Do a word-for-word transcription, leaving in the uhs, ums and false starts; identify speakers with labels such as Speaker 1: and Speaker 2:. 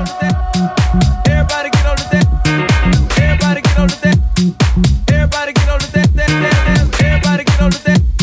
Speaker 1: Everybody get on the dance. Everybody get on the dance. Everybody get on the dance. Everybody get on the dance.